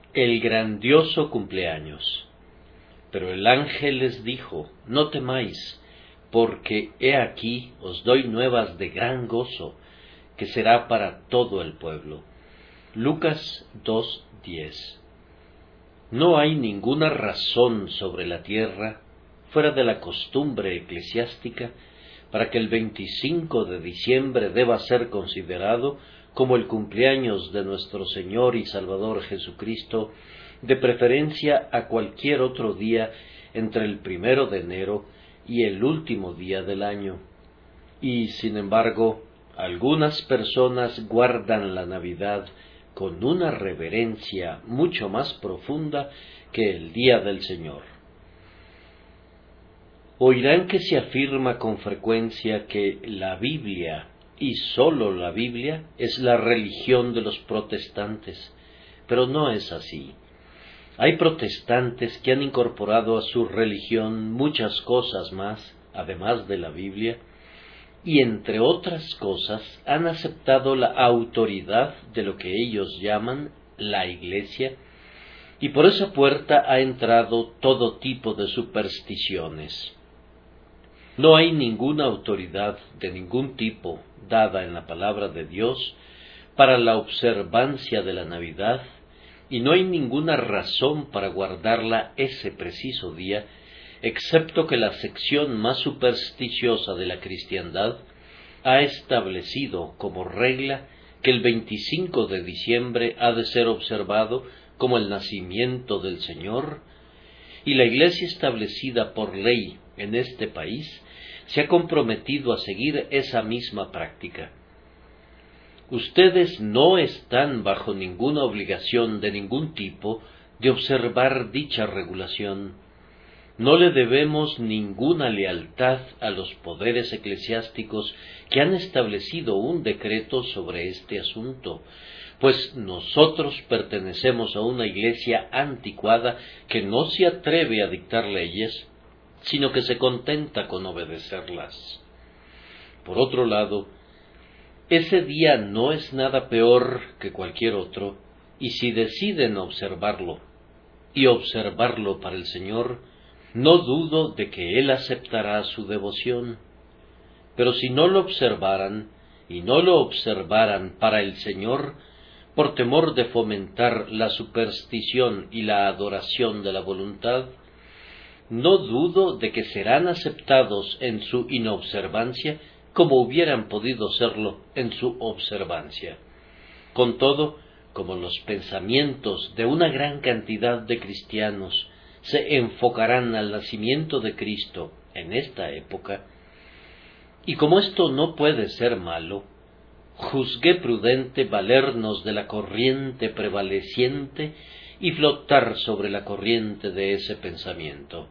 El grandioso cumpleaños. Pero el ángel les dijo: no temáis, porque he aquí os doy nuevas de gran gozo, que será para todo el pueblo. Lucas 2:10. No hay ninguna razón sobre la tierra, fuera de la costumbre eclesiástica, para que el 25 de diciembre deba ser considerado como el cumpleaños de nuestro Señor y Salvador Jesucristo, de preferencia a cualquier otro día entre el 1 de enero y el último día del año. Y, sin embargo, algunas personas guardan la Navidad con una reverencia mucho más profunda que el Día del Señor. Oirán que se afirma con frecuencia que la Biblia, y sólo la Biblia, es la religión de los protestantes, pero no es así. Hay protestantes que han incorporado a su religión muchas cosas más, además de la Biblia, y entre otras cosas han aceptado la autoridad de lo que ellos llaman la Iglesia, y por esa puerta ha entrado todo tipo de supersticiones. No hay ninguna autoridad de ningún tipo dada en la palabra de Dios para la observancia de la Navidad, y no hay ninguna razón para guardarla ese preciso día, excepto que la sección más supersticiosa de la cristiandad ha establecido como regla que el 25 de diciembre ha de ser observado como el nacimiento del Señor, y la Iglesia establecida por ley en este país se ha comprometido a seguir esa misma práctica. Ustedes no están bajo ninguna obligación de ningún tipo de observar dicha regulación. No le debemos ninguna lealtad a los poderes eclesiásticos que han establecido un decreto sobre este asunto, pues nosotros pertenecemos a una iglesia anticuada que no se atreve a dictar leyes, sino que se contenta con obedecerlas. Por otro lado, ese día no es nada peor que cualquier otro, y si deciden observarlo, y observarlo para el Señor, no dudo de que Él aceptará su devoción. Pero si no lo observaran, y no lo observaran para el Señor, por temor de fomentar la superstición y la adoración de la voluntad, no dudo de que serán aceptados en su inobservancia como hubieran podido serlo en su observancia. Con todo, como los pensamientos de una gran cantidad de cristianos se enfocarán al nacimiento de Cristo en esta época, y como esto no puede ser malo, juzgué prudente valernos de la corriente prevaleciente y flotar sobre la corriente de ese pensamiento.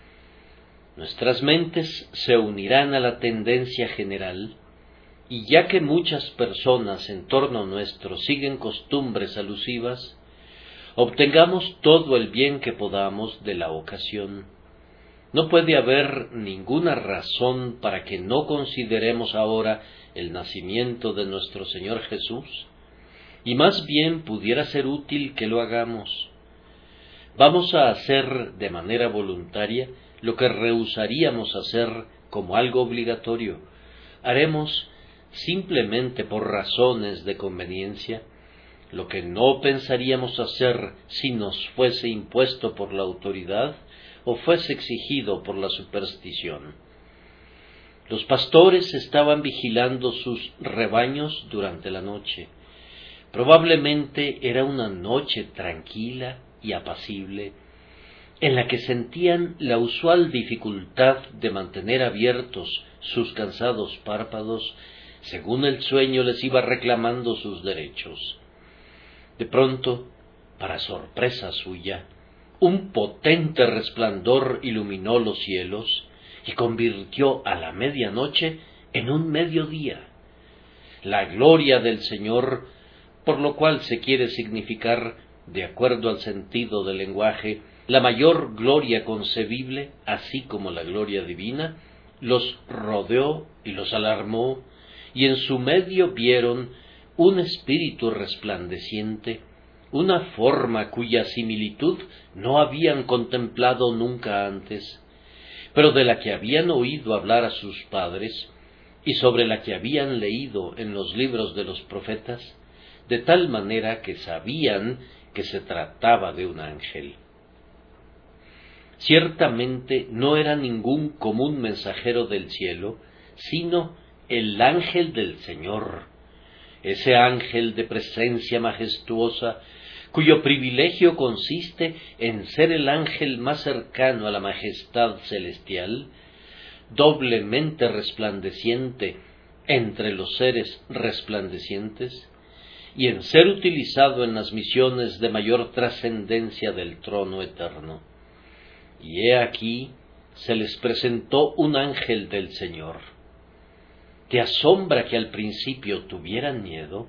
Nuestras mentes se unirán a la tendencia general, y ya que muchas personas en torno nuestro siguen costumbres alusivas, obtengamos todo el bien que podamos de la ocasión. No puede haber ninguna razón para que no consideremos ahora el nacimiento de nuestro Señor Jesús, y más bien pudiera ser útil que lo hagamos. Vamos a hacer de manera voluntaria lo que rehusaríamos hacer como algo obligatorio. Haremos simplemente por razones de conveniencia lo que no pensaríamos hacer si nos fuese impuesto por la autoridad o fuese exigido por la superstición. Los pastores estaban vigilando sus rebaños durante la noche. Probablemente era una noche tranquila y apacible, en la que sentían la usual dificultad de mantener abiertos sus cansados párpados según el sueño les iba reclamando sus derechos. De pronto, para sorpresa suya, un potente resplandor iluminó los cielos y convirtió a la medianoche en un mediodía. La gloria del Señor, por lo cual se quiere significar, de acuerdo al sentido del lenguaje, la mayor gloria concebible, así como la gloria divina, los rodeó y los alarmó, y en su medio vieron un espíritu resplandeciente, una forma cuya similitud no habían contemplado nunca antes, pero de la que habían oído hablar a sus padres y sobre la que habían leído en los libros de los profetas, de tal manera que sabían que se trataba de un ángel. Ciertamente no era ningún común mensajero del cielo, sino el ángel del Señor, ese ángel de presencia majestuosa, cuyo privilegio consiste en ser el ángel más cercano a la majestad celestial, doblemente resplandeciente entre los seres resplandecientes, y en ser utilizado en las misiones de mayor trascendencia del trono eterno. Y he aquí, se les presentó un ángel del Señor. ¿Te asombra que al principio tuvieran miedo?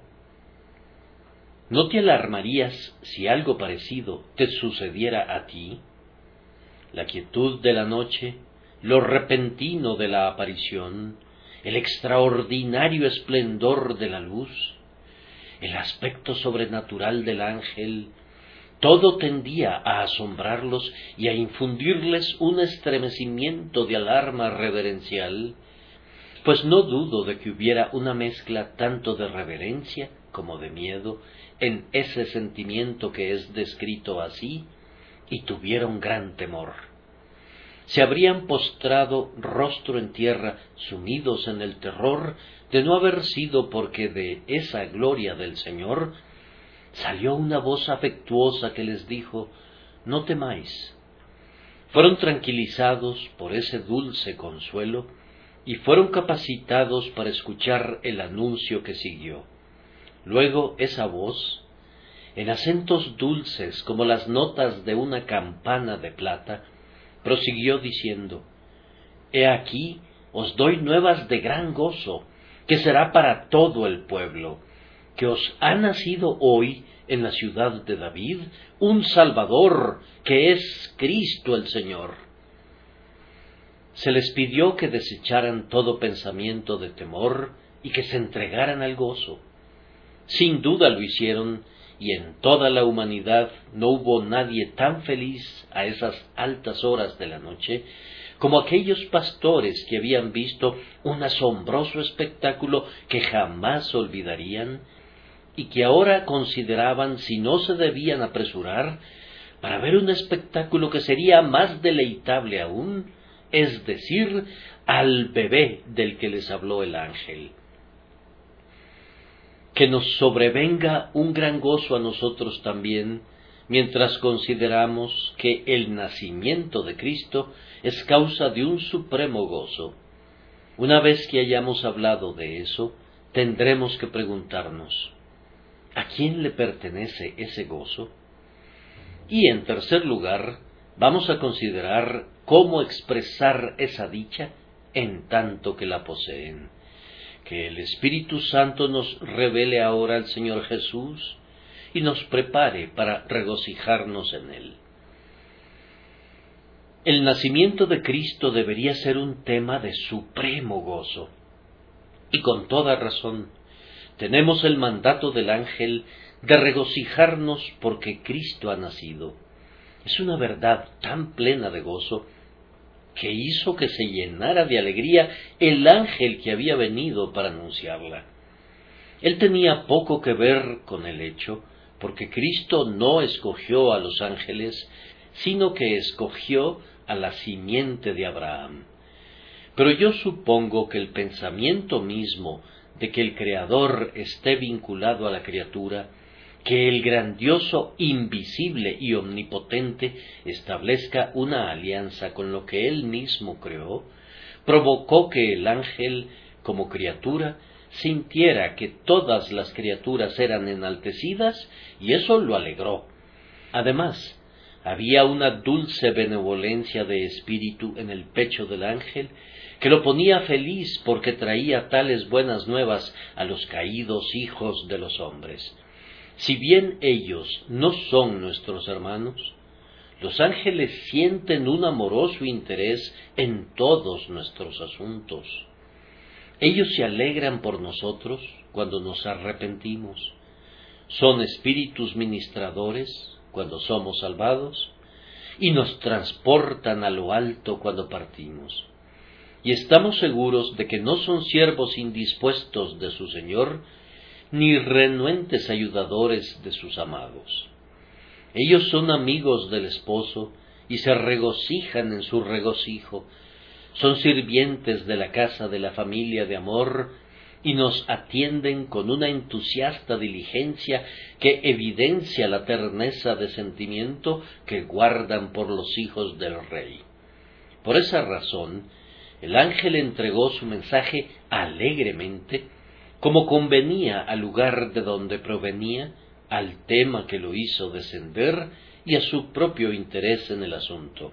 ¿No te alarmarías si algo parecido te sucediera a ti? La quietud de la noche, lo repentino de la aparición, el extraordinario esplendor de la luz, el aspecto sobrenatural del ángel, todo tendía a asombrarlos y a infundirles un estremecimiento de alarma reverencial, pues no dudo de que hubiera una mezcla tanto de reverencia como de miedo en ese sentimiento que es descrito así, y tuvieron gran temor. Se habrían postrado rostro en tierra, sumidos en el terror de no haber sido porque de esa gloria del Señor salió una voz afectuosa que les dijo: «No temáis». Fueron tranquilizados por ese dulce consuelo y fueron capacitados para escuchar el anuncio que siguió. Luego esa voz, en acentos dulces como las notas de una campana de plata, prosiguió diciendo: «He aquí os doy nuevas de gran gozo, que será para todo el pueblo, que os ha nacido hoy en la ciudad de David un Salvador, que es Cristo el Señor». Se les pidió que desecharan todo pensamiento de temor y que se entregaran al gozo. Sin duda lo hicieron, y en toda la humanidad no hubo nadie tan feliz a esas altas horas de la noche como aquellos pastores que habían visto un asombroso espectáculo que jamás olvidarían y que ahora consideraban si no se debían apresurar para ver un espectáculo que sería más deleitable aún, es decir, al bebé del que les habló el ángel. Que nos sobrevenga un gran gozo a nosotros también, mientras consideramos que el nacimiento de Cristo es causa de un supremo gozo. Una vez que hayamos hablado de eso, tendremos que preguntarnos: ¿a quién le pertenece ese gozo? Y en tercer lugar, vamos a considerar cómo expresar esa dicha en tanto que la poseen. Que el Espíritu Santo nos revele ahora al Señor Jesús y nos prepare para regocijarnos en Él. El nacimiento de Cristo debería ser un tema de supremo gozo. Y con toda razón, tenemos el mandato del ángel de regocijarnos porque Cristo ha nacido. Es una verdad tan plena de gozo que hizo que se llenara de alegría el ángel que había venido para anunciarla. Él tenía poco que ver con el hecho, porque Cristo no escogió a los ángeles, sino que escogió a la simiente de Abraham. Pero yo supongo que el pensamiento mismo de que el Creador esté vinculado a la criatura, que el grandioso, invisible y omnipotente establezca una alianza con lo que Él mismo creó, provocó que el ángel, como criatura, sintiera que todas las criaturas eran enaltecidas, y eso lo alegró. Además, había una dulce benevolencia de espíritu en el pecho del ángel, que lo ponía feliz porque traía tales buenas nuevas a los caídos hijos de los hombres. Si bien ellos no son nuestros hermanos, los ángeles sienten un amoroso interés en todos nuestros asuntos. Ellos se alegran por nosotros cuando nos arrepentimos. son espíritus ministradores cuando somos salvados y nos transportan a lo alto cuando partimos. Y estamos seguros de que no son siervos indispuestos de su Señor, ni renuentes ayudadores de sus amados. Ellos son amigos del esposo y se regocijan en su regocijo, son sirvientes de la casa de la familia de amor y nos atienden con una entusiasta diligencia que evidencia la terneza de sentimiento que guardan por los hijos del Rey. Por esa razón, el ángel entregó su mensaje alegremente, como convenía al lugar de donde provenía, al tema que lo hizo descender y a su propio interés en el asunto.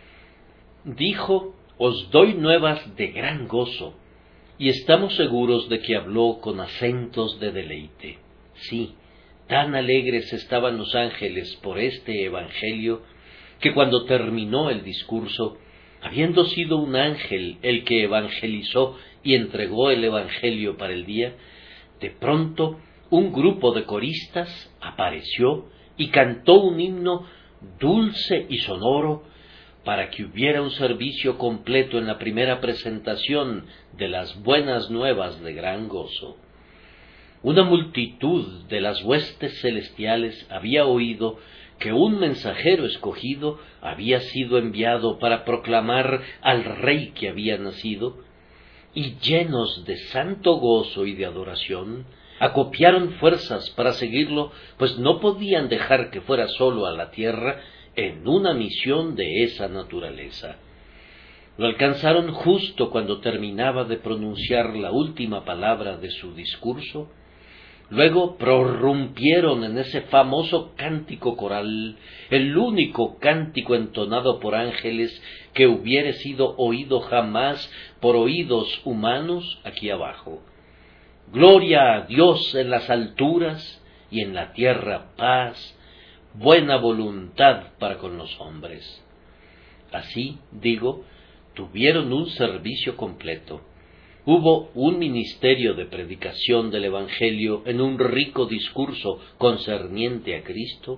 Dijo: «Os doy nuevas de gran gozo», y estamos seguros de que habló con acentos de deleite. Sí, tan alegres estaban los ángeles por este evangelio, que cuando terminó el discurso, habiendo sido un ángel el que evangelizó y entregó el evangelio para el día, de pronto un grupo de coristas apareció y cantó un himno dulce y sonoro para que hubiera un servicio completo en la primera presentación de las buenas nuevas de gran gozo. Una multitud de las huestes celestiales había oído que un mensajero escogido había sido enviado para proclamar al Rey que había nacido, y llenos de santo gozo y de adoración, acopiaron fuerzas para seguirlo, pues no podían dejar que fuera solo a la tierra en una misión de esa naturaleza. Lo alcanzaron justo cuando terminaba de pronunciar la última palabra de su discurso. Luego prorrumpieron en ese famoso cántico coral, el único cántico entonado por ángeles que hubiere sido oído jamás por oídos humanos aquí abajo. Gloria a Dios en las alturas y en la tierra paz, buena voluntad para con los hombres. Así, digo, tuvieron un servicio completo. Hubo un ministerio de predicación del Evangelio en un rico discurso concerniente a Cristo,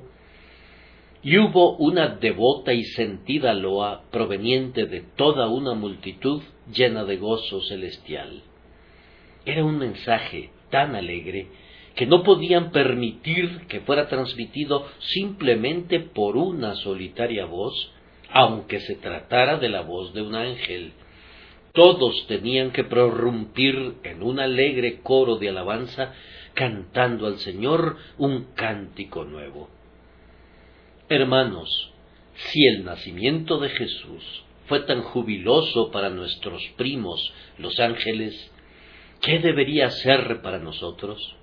y hubo una devota y sentida loa proveniente de toda una multitud llena de gozo celestial. Era un mensaje tan alegre que no podían permitir que fuera transmitido simplemente por una solitaria voz, aunque se tratara de la voz de un ángel. Todos tenían que prorrumpir en un alegre coro de alabanza, cantando al Señor un cántico nuevo. Hermanos, si el nacimiento de Jesús fue tan jubiloso para nuestros primos, los ángeles, ¿qué debería ser para nosotros?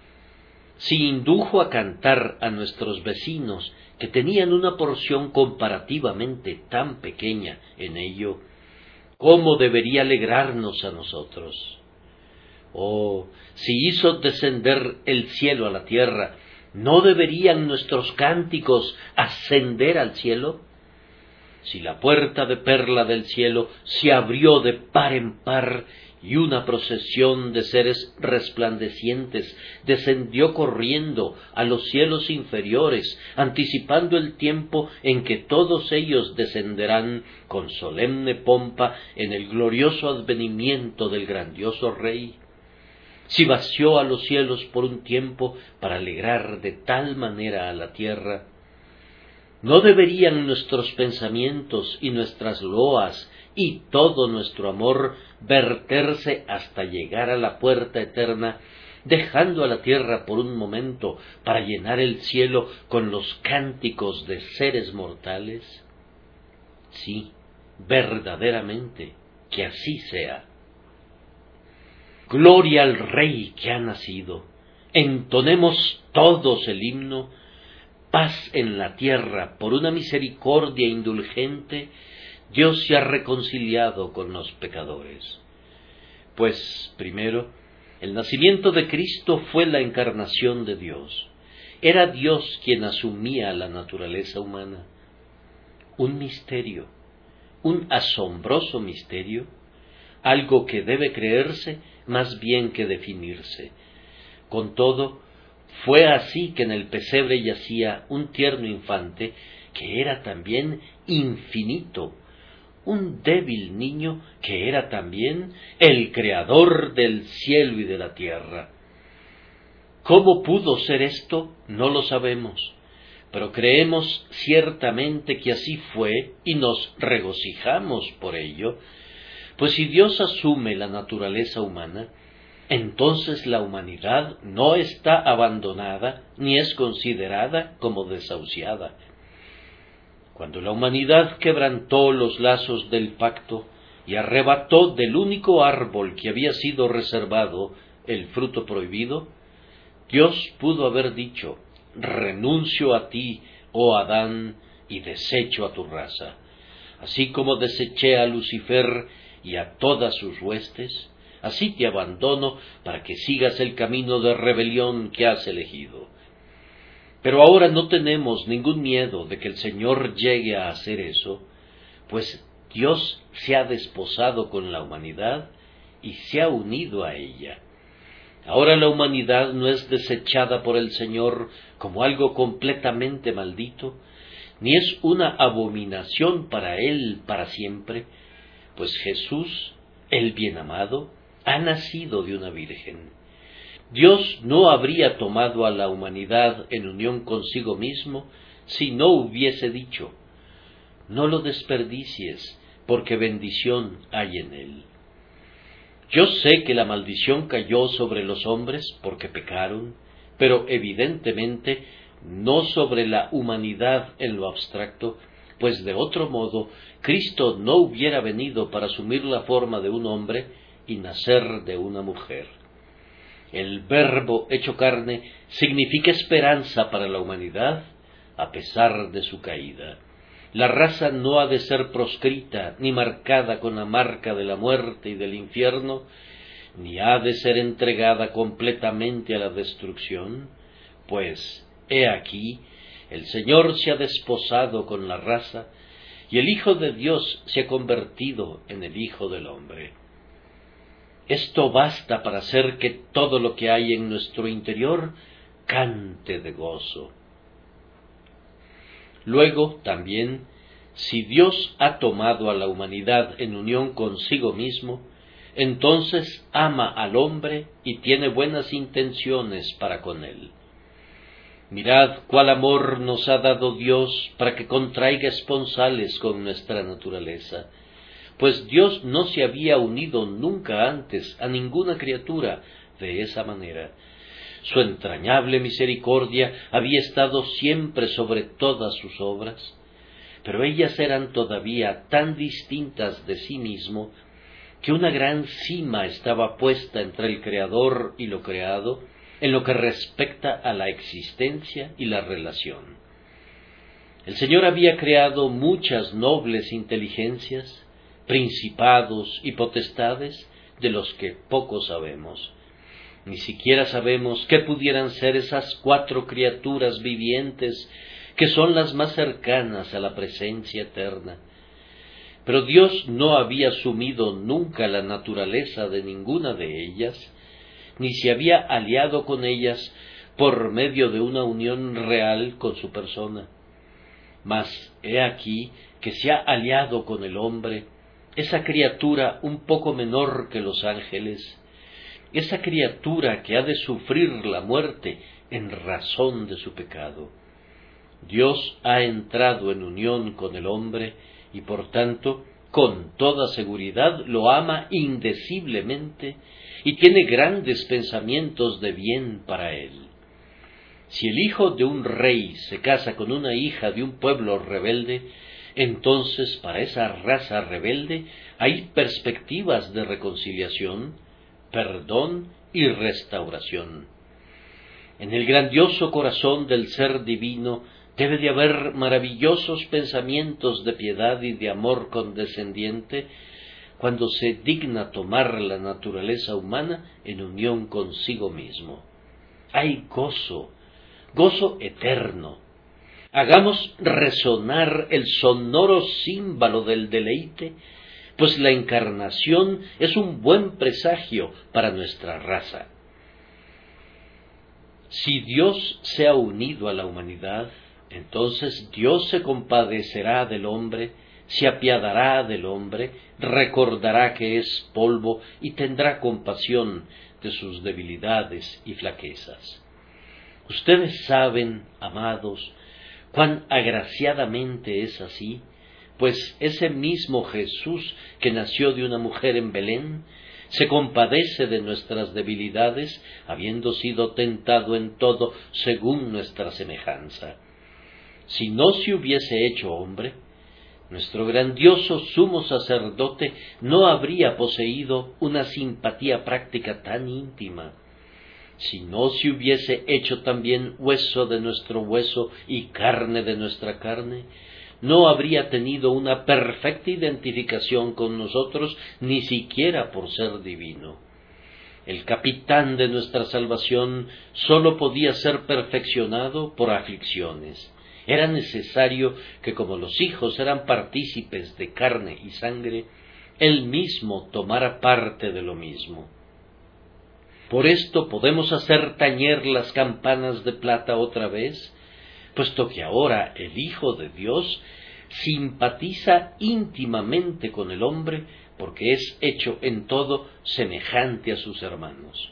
Si indujo a cantar a nuestros vecinos, que tenían una porción comparativamente tan pequeña en ello, ¿cómo debería alegrarnos a nosotros? Oh, si hizo descender el cielo a la tierra, ¿no deberían nuestros cánticos ascender al cielo? Si la puerta de perla del cielo se abrió de par en par, y una procesión de seres resplandecientes descendió corriendo a los cielos inferiores, anticipando el tiempo en que todos ellos descenderán con solemne pompa en el glorioso advenimiento del grandioso Rey. Si vació a los cielos por un tiempo para alegrar de tal manera a la tierra, ¿no deberían nuestros pensamientos y nuestras loas y todo nuestro amor verterse hasta llegar a la puerta eterna, dejando a la tierra por un momento para llenar el cielo con los cánticos de seres mortales? Sí, verdaderamente, que así sea. Gloria al Rey que ha nacido. Entonemos todos el himno, paz en la tierra por una misericordia indulgente. Dios se ha reconciliado con los pecadores. Pues, primero, el nacimiento de Cristo fue la encarnación de Dios. Era Dios quien asumía la naturaleza humana. Un misterio, un asombroso misterio, algo que debe creerse más bien que definirse. Con todo, Fue así que en el pesebre yacía un tierno infante que era también infinito, un débil niño que era también el creador del cielo y de la tierra. ¿Cómo pudo ser esto? No lo sabemos, pero creemos ciertamente que así fue y nos regocijamos por ello, pues si Dios asume la naturaleza humana, entonces la humanidad no está abandonada ni es considerada como desahuciada. Cuando la humanidad quebrantó los lazos del pacto y arrebató del único árbol que había sido reservado el fruto prohibido, Dios pudo haber dicho: renuncio a ti, oh Adán, y desecho a tu raza. Así como deseché a Lucifer y a todas sus huestes, así te abandono para que sigas el camino de rebelión que has elegido. Pero ahora no tenemos ningún miedo de que el Señor llegue a hacer eso, pues Dios se ha desposado con la humanidad y se ha unido a ella. Ahora la humanidad no es desechada por el Señor como algo completamente maldito, ni es una abominación para Él para siempre, pues Jesús, el bien amado, ha nacido de una virgen. Dios no habría tomado a la humanidad en unión consigo mismo si no hubiese dicho: no lo desperdicies, porque bendición hay en él. Yo sé que la maldición cayó sobre los hombres porque pecaron, pero evidentemente no sobre la humanidad en lo abstracto, pues de otro modo Cristo no hubiera venido para asumir la forma de un hombre y nacer de una mujer. El Verbo hecho carne significa esperanza para la humanidad a pesar de su caída. La raza no ha de ser proscrita ni marcada con la marca de la muerte y del infierno, ni ha de ser entregada completamente a la destrucción, pues, he aquí, el Señor se ha desposado con la raza, y el Hijo de Dios se ha convertido en el Hijo del Hombre. Esto basta para hacer que todo lo que hay en nuestro interior cante de gozo. Luego, también, si Dios ha tomado a la humanidad en unión consigo mismo, entonces ama al hombre y tiene buenas intenciones para con él. Mirad cuál amor nos ha dado Dios para que contraiga esponsales con nuestra naturaleza, pues Dios no se había unido nunca antes a ninguna criatura de esa manera. Su entrañable misericordia había estado siempre sobre todas sus obras, pero ellas eran todavía tan distintas de sí mismo que una gran cima estaba puesta entre el Creador y lo creado en lo que respecta a la existencia y la relación. El Señor había creado muchas nobles inteligencias, principados y potestades de los que poco sabemos. Ni siquiera sabemos qué pudieran ser esas 4 criaturas vivientes que son las más cercanas a la presencia eterna. Pero Dios no había asumido nunca la naturaleza de ninguna de ellas, ni se había aliado con ellas por medio de una unión real con su persona. Mas he aquí que se ha aliado con el hombre, esa criatura un poco menor que los ángeles, esa criatura que ha de sufrir la muerte en razón de su pecado. Dios ha entrado en unión con el hombre y por tanto, con toda seguridad, lo ama indeciblemente y tiene grandes pensamientos de bien para él. Si el hijo de un rey se casa con una hija de un pueblo rebelde, entonces para esa raza rebelde hay perspectivas de reconciliación, perdón y restauración. En el grandioso corazón del ser divino debe de haber maravillosos pensamientos de piedad y de amor condescendiente cuando se digna tomar la naturaleza humana en unión consigo mismo. Hay gozo, gozo eterno. Hagamos resonar el sonoro címbalo del deleite, pues la encarnación es un buen presagio para nuestra raza. Si Dios se ha unido a la humanidad, entonces Dios se compadecerá del hombre, se apiadará del hombre, recordará que es polvo y tendrá compasión de sus debilidades y flaquezas. Ustedes saben, amados, cuán agraciadamente es así, pues ese mismo Jesús que nació de una mujer en Belén, se compadece de nuestras debilidades, habiendo sido tentado en todo según nuestra semejanza. Si no se hubiese hecho hombre, nuestro grandioso sumo sacerdote no habría poseído una simpatía práctica tan íntima. Si no se hubiese hecho también hueso de nuestro hueso y carne de nuestra carne, no habría tenido una perfecta identificación con nosotros, ni siquiera por ser divino. El capitán de nuestra salvación sólo podía ser perfeccionado por aflicciones. Era necesario que, como los hijos eran partícipes de carne y sangre, él mismo tomara parte de lo mismo. Por esto podemos hacer tañer las campanas de plata otra vez, puesto que ahora el Hijo de Dios simpatiza íntimamente con el hombre, porque es hecho en todo semejante a sus hermanos.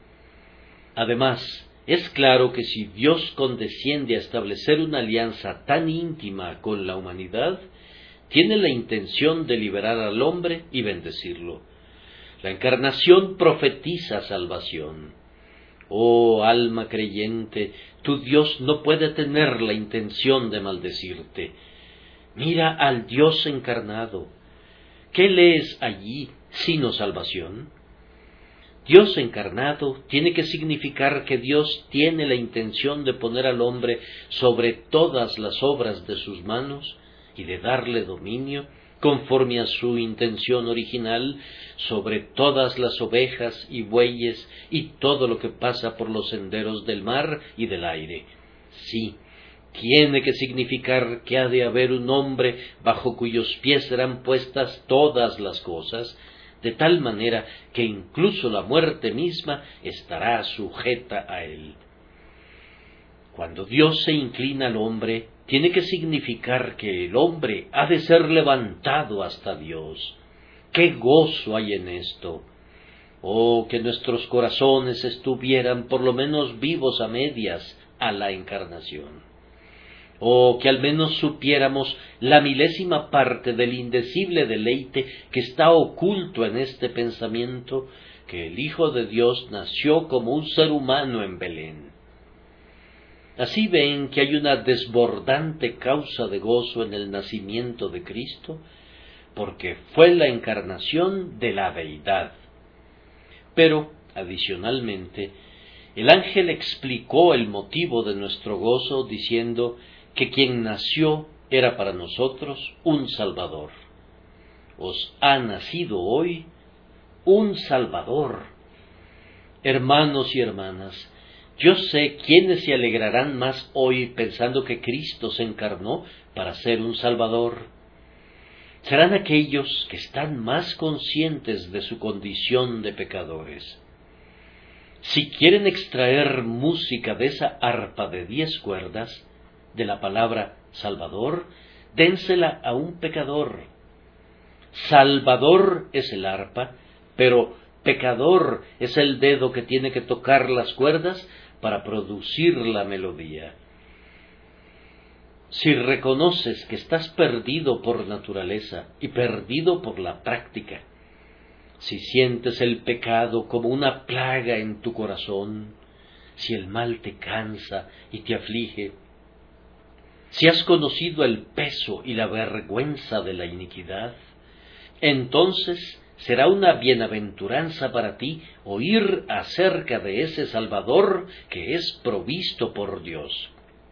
Además, es claro que si Dios condesciende a establecer una alianza tan íntima con la humanidad, tiene la intención de liberar al hombre y bendecirlo. La encarnación profetiza salvación. Oh alma creyente, tu Dios no puede tener la intención de maldecirte. Mira al Dios encarnado. ¿Qué lees allí sino salvación? Dios encarnado tiene que significar que Dios tiene la intención de poner al hombre sobre todas las obras de sus manos y de darle dominio, conforme a su intención original, sobre todas las ovejas y bueyes y todo lo que pasa por los senderos del mar y del aire. Sí, tiene que significar que ha de haber un hombre bajo cuyos pies serán puestas todas las cosas, de tal manera que incluso la muerte misma estará sujeta a él. Cuando Dios se inclina al hombre, tiene que significar que el hombre ha de ser levantado hasta Dios. ¡Qué gozo hay en esto! Oh, que nuestros corazones estuvieran por lo menos vivos a medias a la encarnación. Oh, que al menos supiéramos la milésima parte del indecible deleite que está oculto en este pensamiento, que el Hijo de Dios nació como un ser humano en Belén. Así ven que hay una desbordante causa de gozo en el nacimiento de Cristo, porque fue la encarnación de la deidad. Pero, adicionalmente, el ángel explicó el motivo de nuestro gozo diciendo que quien nació era para nosotros un Salvador. Os ha nacido hoy un Salvador. Hermanos y hermanas, yo sé quiénes se alegrarán más hoy pensando que Cristo se encarnó para ser un Salvador. Serán aquellos que están más conscientes de su condición de pecadores. Si quieren extraer música de esa arpa de 10 cuerdas, de la palabra Salvador, dénsela a un pecador. Salvador es el arpa, pero pecador es el dedo que tiene que tocar las cuerdas para producir la melodía. Si reconoces que estás perdido por naturaleza y perdido por la práctica, si sientes el pecado como una plaga en tu corazón, si el mal te cansa y te aflige, si has conocido el peso y la vergüenza de la iniquidad, entonces será una bienaventuranza para ti oír acerca de ese Salvador que es provisto por Dios.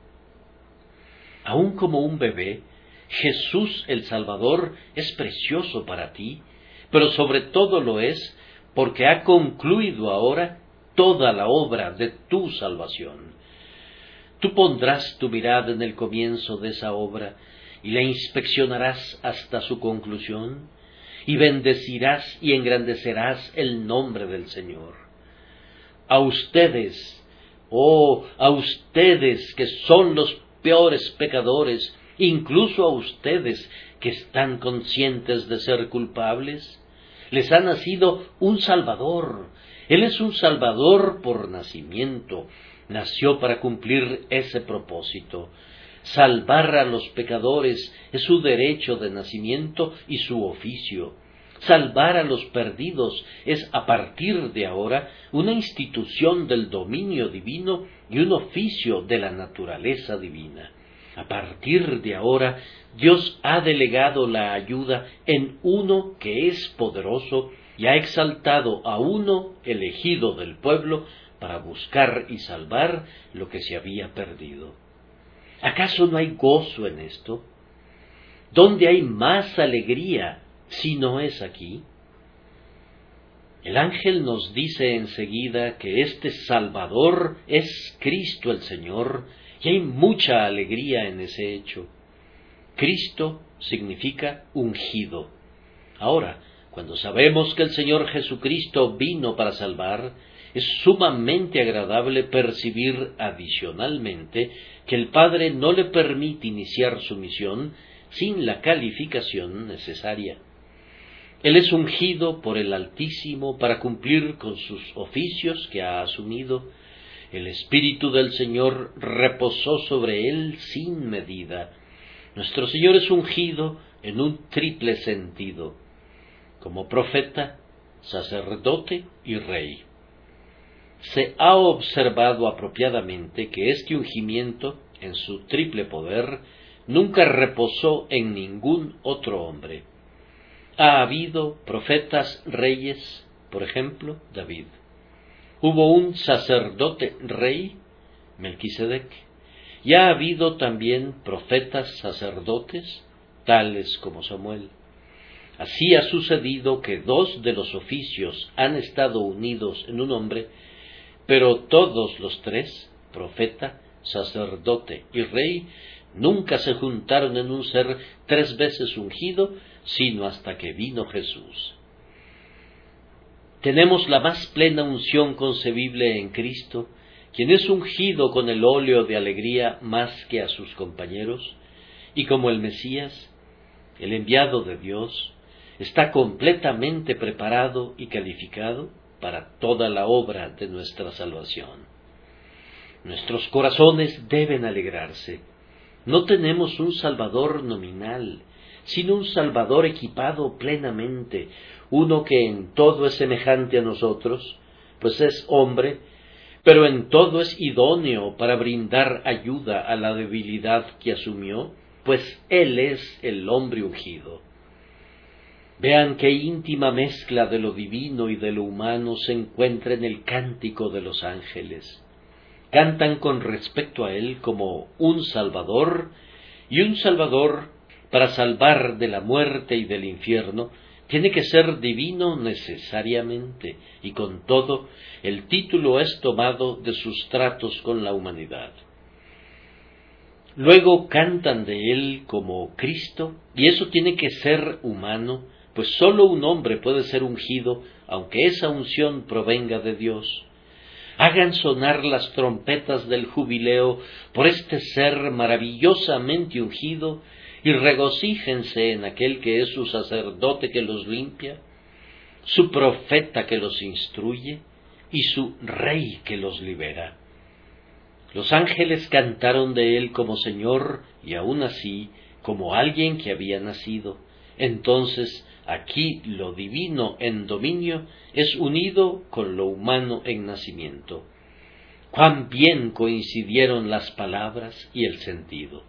Aun como un bebé, Jesús el Salvador es precioso para ti, pero sobre todo lo es porque ha concluido ahora toda la obra de tu salvación. Tú pondrás tu mirada en el comienzo de esa obra y la inspeccionarás hasta su conclusión, y bendecirás y engrandecerás el nombre del Señor. A ustedes, Oh, a ustedes que son los peores pecadores, incluso a ustedes que están conscientes de ser culpables, les ha nacido un Salvador. Él es un Salvador por nacimiento. Nació para cumplir ese propósito. Salvar a los pecadores es su derecho de nacimiento y su oficio. Salvar a los perdidos es, a partir de ahora, una institución del dominio divino y un oficio de la naturaleza divina. A partir de ahora, Dios ha delegado la ayuda en uno que es poderoso y ha exaltado a uno elegido del pueblo para buscar y salvar lo que se había perdido. ¿Acaso no hay gozo en esto? ¿Dónde hay más alegría si no es aquí? El ángel nos dice enseguida que este Salvador es Cristo el Señor, y hay mucha alegría en ese hecho. Cristo significa ungido. Ahora, cuando sabemos que el Señor Jesucristo vino para salvar, es sumamente agradable percibir adicionalmente que el Padre no le permite iniciar su misión sin la calificación necesaria. Él es ungido por el Altísimo para cumplir con sus oficios que ha asumido. El Espíritu del Señor reposó sobre él sin medida. Nuestro Señor es ungido en un triple sentido, como profeta, sacerdote y rey. Se ha observado apropiadamente que este ungimiento, en su triple poder, nunca reposó en ningún otro hombre. Ha habido profetas reyes, por ejemplo, David. Hubo un sacerdote rey, Melquisedec, y ha habido también profetas sacerdotes, tales como Samuel. Así ha sucedido que dos de los oficios han estado unidos en un hombre, pero todos los tres, profeta, sacerdote y rey, nunca se juntaron en un ser tres veces ungido, sino hasta que vino Jesús. Tenemos la más plena unción concebible en Cristo, quien es ungido con el óleo de alegría más que a sus compañeros, y como el Mesías, el enviado de Dios, está completamente preparado y calificado para toda la obra de nuestra salvación. Nuestros corazones deben alegrarse. No tenemos un Salvador nominal, sino un Salvador equipado plenamente, uno que en todo es semejante a nosotros, pues es hombre, pero en todo es idóneo para brindar ayuda a la debilidad que asumió, pues Él es el hombre ungido. Vean qué íntima mezcla de lo divino y de lo humano se encuentra en el cántico de los ángeles. Cantan con respecto a Él como un Salvador, y un Salvador, para salvar de la muerte y del infierno, tiene que ser divino necesariamente, y con todo, el título es tomado de sus tratos con la humanidad. Luego cantan de Él como Cristo, y eso tiene que ser humano, pues sólo un hombre puede ser ungido, aunque esa unción provenga de Dios. Hagan sonar las trompetas del jubileo por este ser maravillosamente ungido, y regocíjense en aquel que es su sacerdote que los limpia, su profeta que los instruye, y su rey que los libera. Los ángeles cantaron de él como Señor, y aun así como alguien que había nacido. Entonces, aquí lo divino en dominio es unido con lo humano en nacimiento. Cuán bien coincidieron las palabras y el sentido.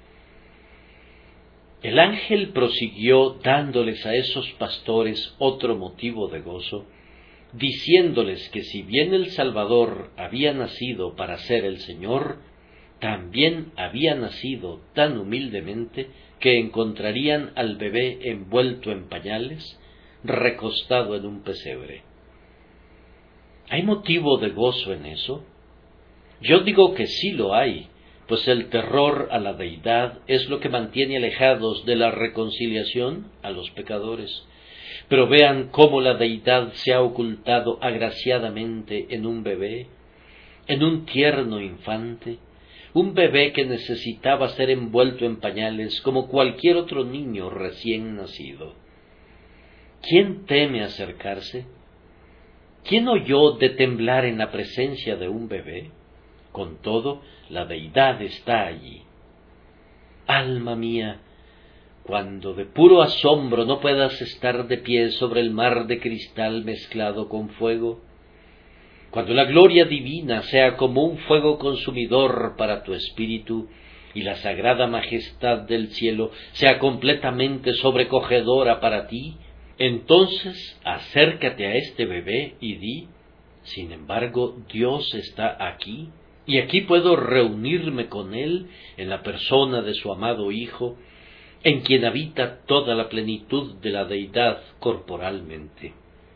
El ángel prosiguió dándoles a esos pastores otro motivo de gozo, diciéndoles que si bien el Salvador había nacido para ser el Señor, también había nacido tan humildemente que encontrarían al bebé envuelto en pañales, recostado en un pesebre. ¿Hay motivo de gozo en eso? Yo digo que sí lo hay, pues el terror a la deidad es lo que mantiene alejados de la reconciliación a los pecadores. Pero vean cómo la deidad se ha ocultado agraciadamente en un bebé. en un tierno infante, un bebé que necesitaba ser envuelto en pañales como cualquier otro niño recién nacido. ¿Quién teme acercarse? ¿Quién oyó de temblar en la presencia de un bebé? Con todo, la deidad está allí. Alma mía, cuando de puro asombro no puedas estar de pie sobre el mar de cristal mezclado con fuego, cuando la gloria divina sea como un fuego consumidor para tu espíritu, y la sagrada majestad del cielo sea completamente sobrecogedora para ti, entonces acércate a este bebé y di: sin embargo, Dios está aquí, y aquí puedo reunirme con Él en la persona de su amado Hijo, en quien habita toda la plenitud de la deidad corporalmente.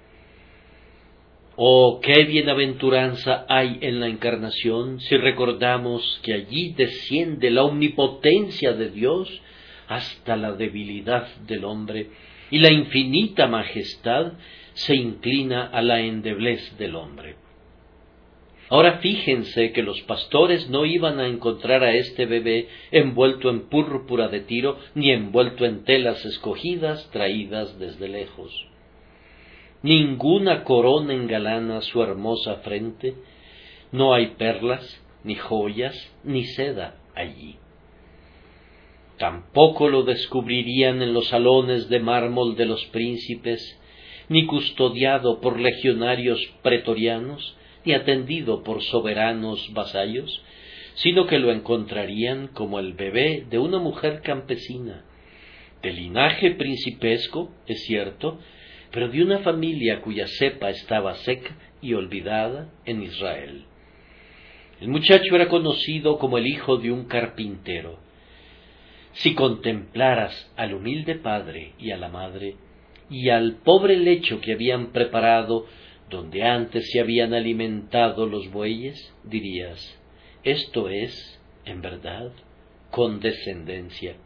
Oh, qué bienaventuranza hay en la encarnación si recordamos que allí desciende la omnipotencia de Dios hasta la debilidad del hombre, y la infinita majestad se inclina a la endeblez del hombre. Ahora fíjense que los pastores no iban a encontrar a este bebé envuelto en púrpura de Tiro, ni envuelto en telas escogidas traídas desde lejos. Ninguna corona engalana su hermosa frente, no hay perlas, ni joyas, ni seda allí. Tampoco lo descubrirían en los salones de mármol de los príncipes, ni custodiado por legionarios pretorianos, ni atendido por soberanos vasallos, sino que lo encontrarían como el bebé de una mujer campesina, de linaje principesco, es cierto, pero de una familia cuya cepa estaba seca y olvidada en Israel. El muchacho era conocido como el hijo de un carpintero. Si contemplaras al humilde padre y a la madre, y al pobre lecho que habían preparado donde antes se habían alimentado los bueyes, dirías: esto es, en verdad, condescendencia.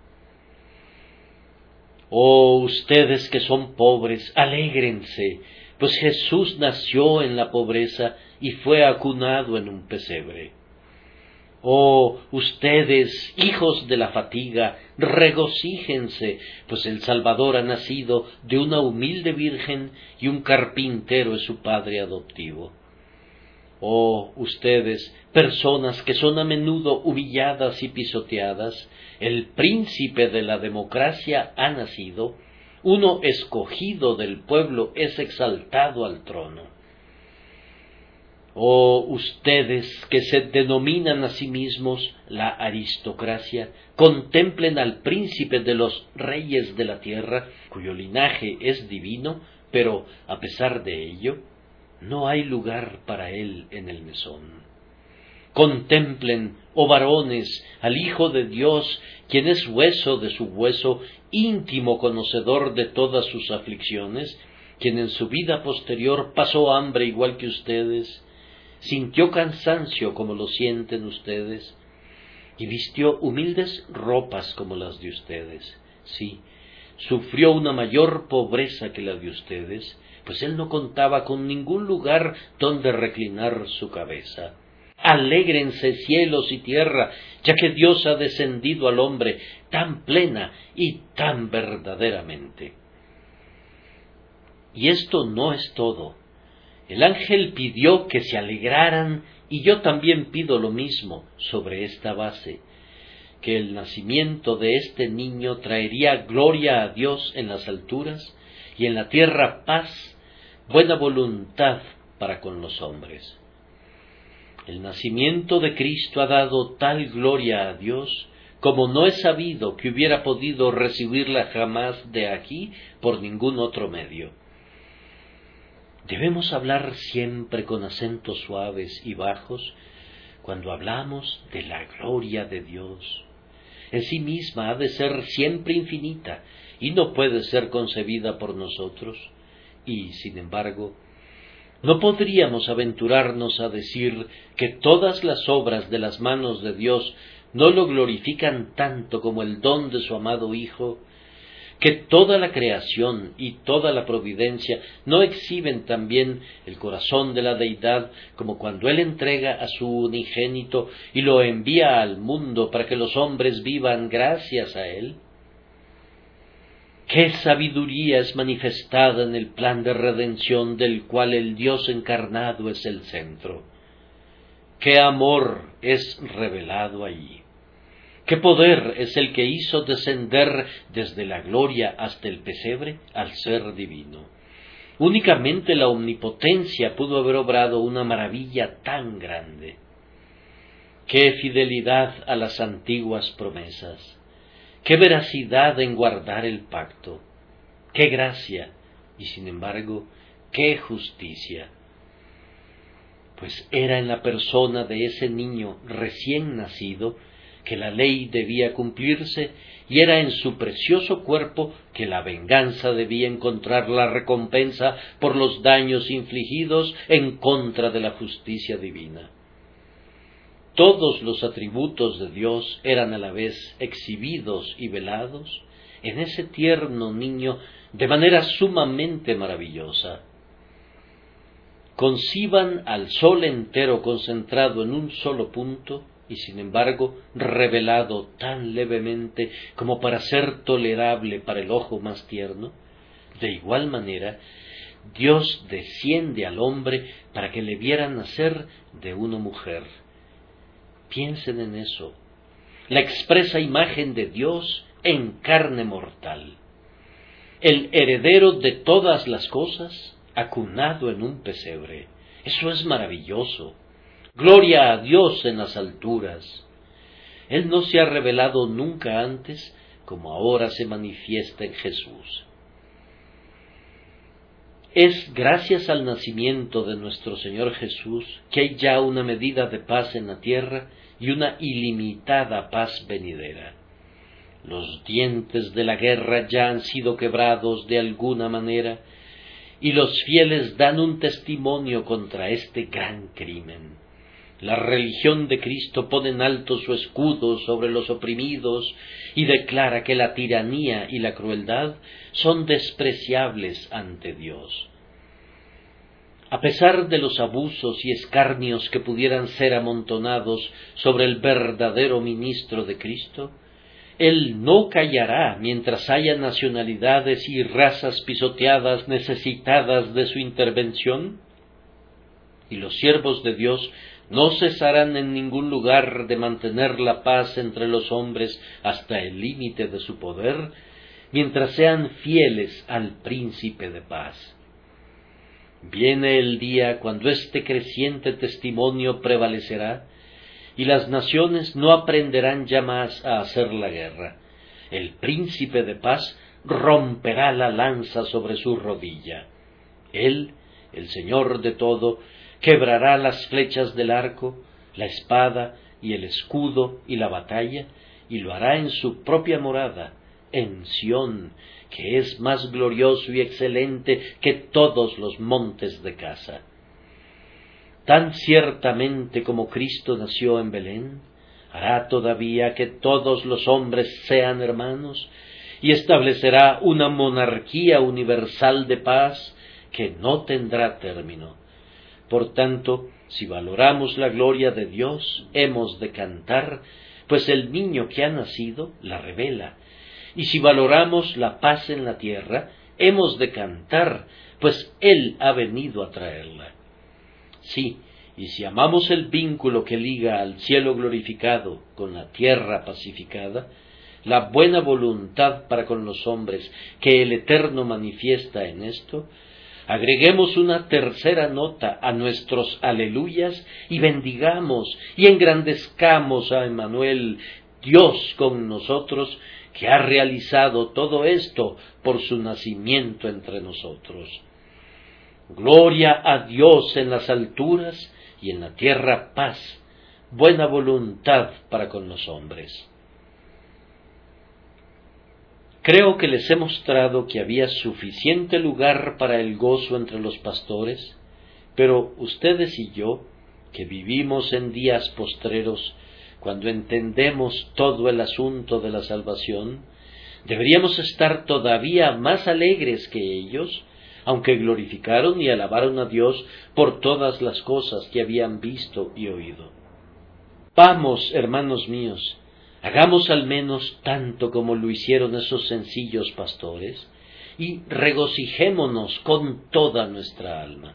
Oh, ustedes que son pobres, alégrense, pues Jesús nació en la pobreza y fue acunado en un pesebre. Oh, ustedes, hijos de la fatiga, regocíjense, pues el Salvador ha nacido de una humilde virgen y un carpintero es su padre adoptivo. Oh, ustedes, personas que son a menudo humilladas y pisoteadas, el príncipe de la democracia ha nacido, uno escogido del pueblo es exaltado al trono. Oh, ustedes que se denominan a sí mismos la aristocracia, contemplen al príncipe de los reyes de la tierra, cuyo linaje es divino, pero a pesar de ello, no hay lugar para él en el mesón. Contemplen, oh varones, al Hijo de Dios, quien es hueso de su hueso, íntimo conocedor de todas sus aflicciones, quien en su vida posterior pasó hambre igual que ustedes, sintió cansancio como lo sienten ustedes, y vistió humildes ropas como las de ustedes. Sí, sufrió una mayor pobreza que la de ustedes, pues él no contaba con ningún lugar donde reclinar su cabeza. Alégrense cielos y tierra, ya que Dios ha descendido al hombre tan plena y tan verdaderamente. Y esto no es todo. El ángel pidió que se alegraran, y yo también pido lo mismo sobre esta base, que el nacimiento de este niño traería gloria a Dios en las alturas, y en la tierra paz, buena voluntad para con los hombres. El nacimiento de Cristo ha dado tal gloria a Dios, como no he sabido que hubiera podido recibirla jamás de aquí por ningún otro medio. Debemos hablar siempre con acentos suaves y bajos cuando hablamos de la gloria de Dios. En sí misma ha de ser siempre infinita y no puede ser concebida por nosotros, y, sin embargo, no podríamos aventurarnos a decir que todas las obras de las manos de Dios no lo glorifican tanto como el don de su amado Hijo, que toda la creación y toda la providencia no exhiben también el corazón de la deidad, como cuando Él entrega a su unigénito y lo envía al mundo para que los hombres vivan gracias a Él? ¿Qué sabiduría es manifestada en el plan de redención del cual el Dios encarnado es el centro? ¿Qué amor es revelado allí? ¿Qué poder es el que hizo descender desde la gloria hasta el pesebre al ser divino? Únicamente la omnipotencia pudo haber obrado una maravilla tan grande. ¡Qué fidelidad a las antiguas promesas! ¡Qué veracidad en guardar el pacto! ¡Qué gracia! Y sin embargo, ¡qué justicia! Pues era en la persona de ese niño recién nacido que la ley debía cumplirse, y era en su precioso cuerpo que la venganza debía encontrar la recompensa por los daños infligidos en contra de la justicia divina. Todos los atributos de Dios eran a la vez exhibidos y velados en ese tierno niño de manera sumamente maravillosa. Conciban al sol entero concentrado en un solo punto y sin embargo revelado tan levemente como para ser tolerable para el ojo más tierno. De igual manera, Dios desciende al hombre para que le viera nacer de una mujer. Piensen en eso, la expresa imagen de Dios en carne mortal, el heredero de todas las cosas, acunado en un pesebre. Eso es maravilloso. Gloria a Dios en las alturas. Él no se ha revelado nunca antes como ahora se manifiesta en Jesús. Es gracias al nacimiento de nuestro Señor Jesús que hay ya una medida de paz en la tierra y una ilimitada paz venidera. Los dientes de la guerra ya han sido quebrados de alguna manera, y los fieles dan un testimonio contra este gran crimen. La religión de Cristo pone en alto su escudo sobre los oprimidos y declara que la tiranía y la crueldad son despreciables ante Dios. A pesar de los abusos y escarnios que pudieran ser amontonados sobre el verdadero ministro de Cristo, Él no callará mientras haya nacionalidades y razas pisoteadas necesitadas de su intervención, y los siervos de Dios no cesarán en ningún lugar de mantener la paz entre los hombres hasta el límite de su poder, mientras sean fieles al príncipe de paz. Viene el día cuando este creciente testimonio prevalecerá, y las naciones no aprenderán ya más a hacer la guerra. El príncipe de paz romperá la lanza sobre su rodilla. Él, el Señor de todo, quebrará las flechas del arco, la espada y el escudo y la batalla, y lo hará en su propia morada, en Sión, que es más glorioso y excelente que todos los montes de Casa. Tan ciertamente como Cristo nació en Belén, hará todavía que todos los hombres sean hermanos, y establecerá una monarquía universal de paz que no tendrá término. Por tanto, si valoramos la gloria de Dios, hemos de cantar, pues el niño que ha nacido la revela. Y si valoramos la paz en la tierra, hemos de cantar, pues Él ha venido a traerla. Sí, y si amamos el vínculo que liga al cielo glorificado con la tierra pacificada, la buena voluntad para con los hombres que el Eterno manifiesta en esto, agreguemos una tercera nota a nuestros aleluyas y bendigamos y engrandezcamos a Emmanuel, Dios con nosotros, que ha realizado todo esto por su nacimiento entre nosotros. Gloria a Dios en las alturas y en la tierra paz, buena voluntad para con los hombres. Creo que les he mostrado que había suficiente lugar para el gozo entre los pastores, pero ustedes y yo, que vivimos en días postreros, cuando entendemos todo el asunto de la salvación, Deberíamos estar todavía más alegres que ellos, aunque glorificaron y alabaron a Dios por todas las cosas que habían visto y oído. Vamos, hermanos míos, hagamos al menos tanto como lo hicieron esos sencillos pastores, y regocijémonos con toda nuestra alma.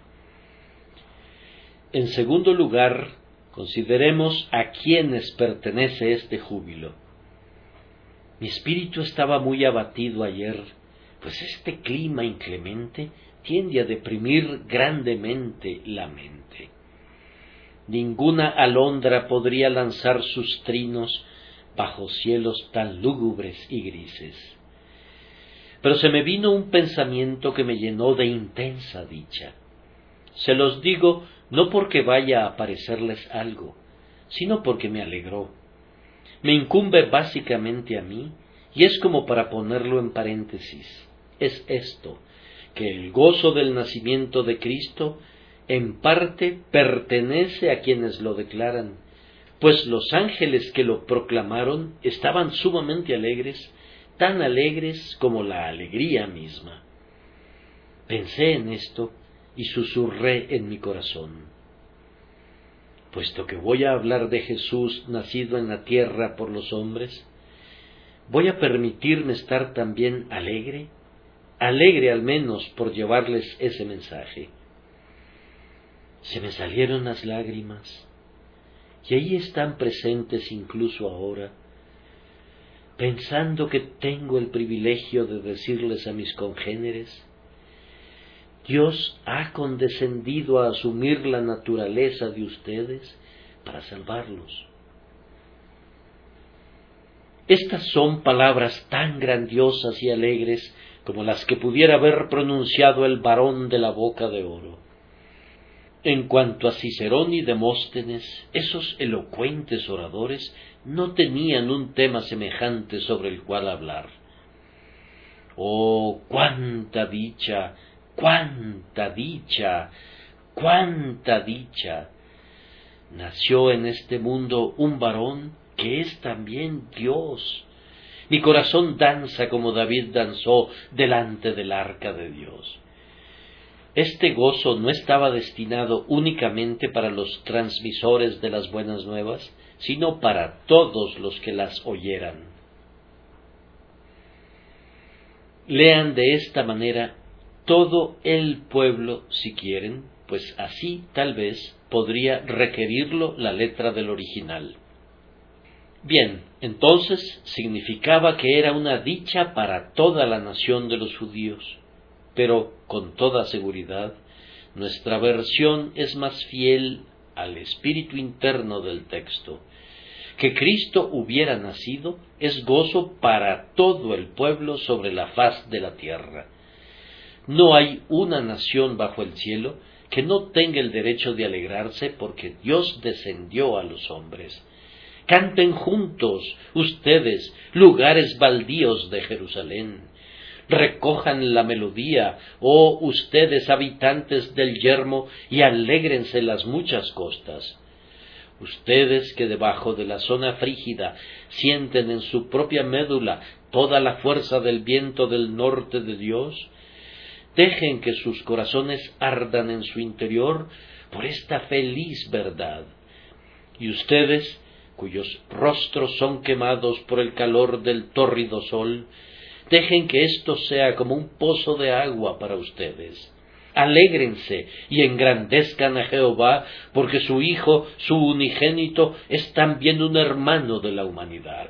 En segundo lugar, consideremos a quiénes pertenece este júbilo. Mi espíritu estaba muy abatido ayer, pues este clima inclemente tiende a deprimir grandemente la mente. Ninguna alondra podría lanzar sus trinos bajo cielos tan lúgubres y grises. Pero se me vino un pensamiento que me llenó de intensa dicha. Se los digo no porque vaya a parecerles algo, sino porque me alegró. Me incumbe básicamente a mí, y es como para ponerlo en paréntesis. Es esto, que el gozo del nacimiento de Cristo en parte pertenece a quienes lo declaran, pues los ángeles que lo proclamaron estaban sumamente alegres, tan alegres como la alegría misma. Pensé en esto y susurré en mi corazón: puesto que voy a hablar de Jesús nacido en la tierra por los hombres, ¿voy a permitirme estar también alegre? Alegre al menos por llevarles ese mensaje. Se me salieron las lágrimas, y ahí están presentes incluso ahora, pensando que tengo el privilegio de decirles a mis congéneres: Dios ha condescendido a asumir la naturaleza de ustedes para salvarlos. Estas son palabras tan grandiosas y alegres como las que pudiera haber pronunciado el varón de la boca de oro. En cuanto a Cicerón y Demóstenes, esos elocuentes oradores no tenían un tema semejante sobre el cual hablar. ¡Oh, cuánta dicha! ¡Cuánta dicha! ¡Cuánta dicha! Nació en este mundo un varón que es también Dios. Mi corazón danza como David danzó delante del arca de Dios. Este gozo no estaba destinado únicamente para los transmisores de las buenas nuevas, sino para todos los que las oyeran. Lean de esta manera todo el pueblo si quieren, pues así tal vez podría requerirlo la letra del original. Bien, entonces significaba que era una dicha para toda la nación de los judíos, pero con toda seguridad nuestra versión es más fiel al espíritu interno del texto. Que Cristo hubiera nacido es gozo para todo el pueblo sobre la faz de la tierra. No hay una nación bajo el cielo que no tenga el derecho de alegrarse porque Dios descendió a los hombres. Canten juntos, ustedes, lugares baldíos de Jerusalén. Recojan la melodía, oh ustedes, habitantes del yermo, y alégrense las muchas costas. Ustedes que debajo de la zona frígida sienten en su propia médula toda la fuerza del viento del norte de Dios, dejen que sus corazones ardan en su interior por esta feliz verdad. Y ustedes, cuyos rostros son quemados por el calor del tórrido sol, dejen que esto sea como un pozo de agua para ustedes. Alégrense y engrandezcan a Jehová, porque su Hijo, su unigénito, es también un hermano de la humanidad.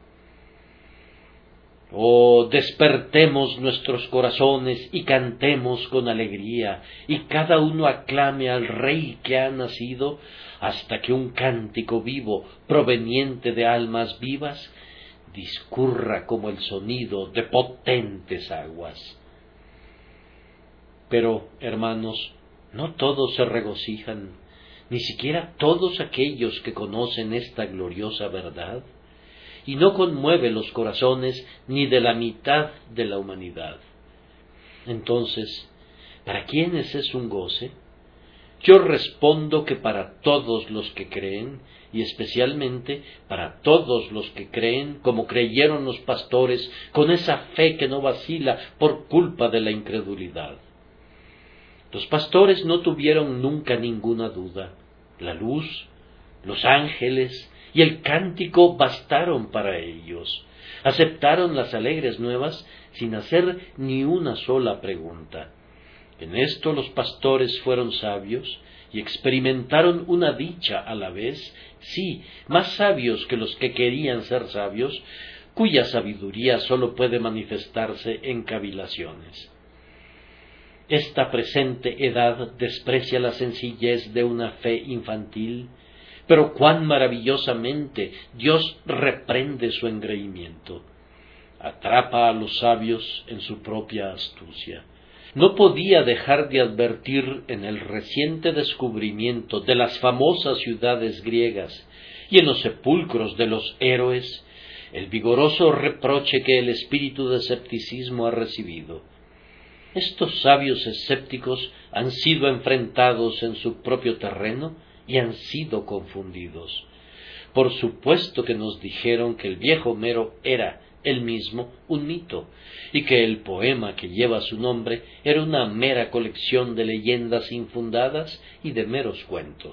Oh, despertemos nuestros corazones y cantemos con alegría, y cada uno aclame al Rey que ha nacido, hasta que un cántico vivo, proveniente de almas vivas, discurra como el sonido de potentes aguas. Pero, hermanos, no todos se regocijan, ni siquiera todos aquellos que conocen esta gloriosa verdad, y no conmueve los corazones ni de la mitad de la humanidad. Entonces, ¿para quiénes es un goce? Yo respondo que para todos los que creen, y especialmente para todos los que creen como creyeron los pastores, con esa fe que no vacila por culpa de la incredulidad. Los pastores no tuvieron nunca ninguna duda. La luz, los ángeles y el cántico bastaron para ellos. Aceptaron las alegres nuevas sin hacer ni una sola pregunta. En esto los pastores fueron sabios y experimentaron una dicha a la vez, sí, más sabios que los que querían ser sabios, cuya sabiduría sólo puede manifestarse en cavilaciones. Esta presente edad desprecia la sencillez de una fe infantil, pero cuán maravillosamente Dios reprende su engreimiento. Atrapa a los sabios en su propia astucia. No podía dejar de advertir en el reciente descubrimiento de las famosas ciudades griegas y en los sepulcros de los héroes el vigoroso reproche que el espíritu de escepticismo ha recibido. Estos sabios escépticos han sido enfrentados en su propio terreno y han sido confundidos. Por supuesto que nos dijeron que el viejo Homero era él mismo un mito, y que el poema que lleva su nombre era una mera colección de leyendas infundadas y de meros cuentos.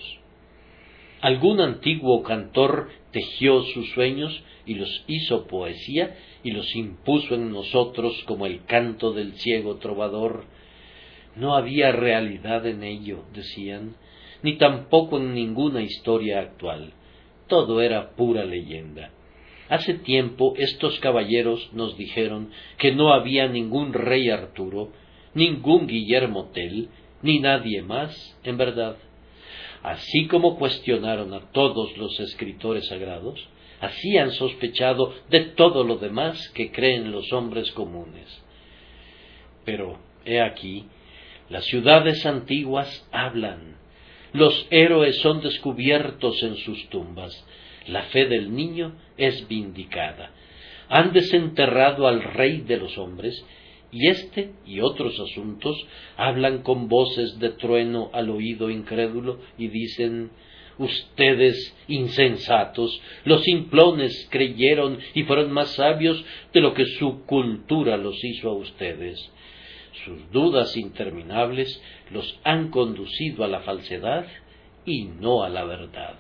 Algún antiguo cantor tejió sus sueños y los hizo poesía y los impuso en nosotros como el canto del ciego trovador. No había realidad en ello, decían, ni tampoco en ninguna historia actual. Todo era pura leyenda. Hace tiempo estos caballeros nos dijeron que no había ningún rey Arturo, ningún Guillermo Tell, ni nadie más, en verdad. Así como cuestionaron a todos los escritores sagrados, así han sospechado de todo lo demás que creen los hombres comunes. Pero, he aquí, las ciudades antiguas hablan, los héroes son descubiertos en sus tumbas, la fe del niño es vindicada. Han desenterrado al rey de los hombres, y este y otros asuntos hablan con voces de trueno al oído incrédulo y dicen: ustedes insensatos, los simplones creyeron y fueron más sabios de lo que su cultura los hizo a ustedes. Sus dudas interminables los han conducido a la falsedad y no a la verdad.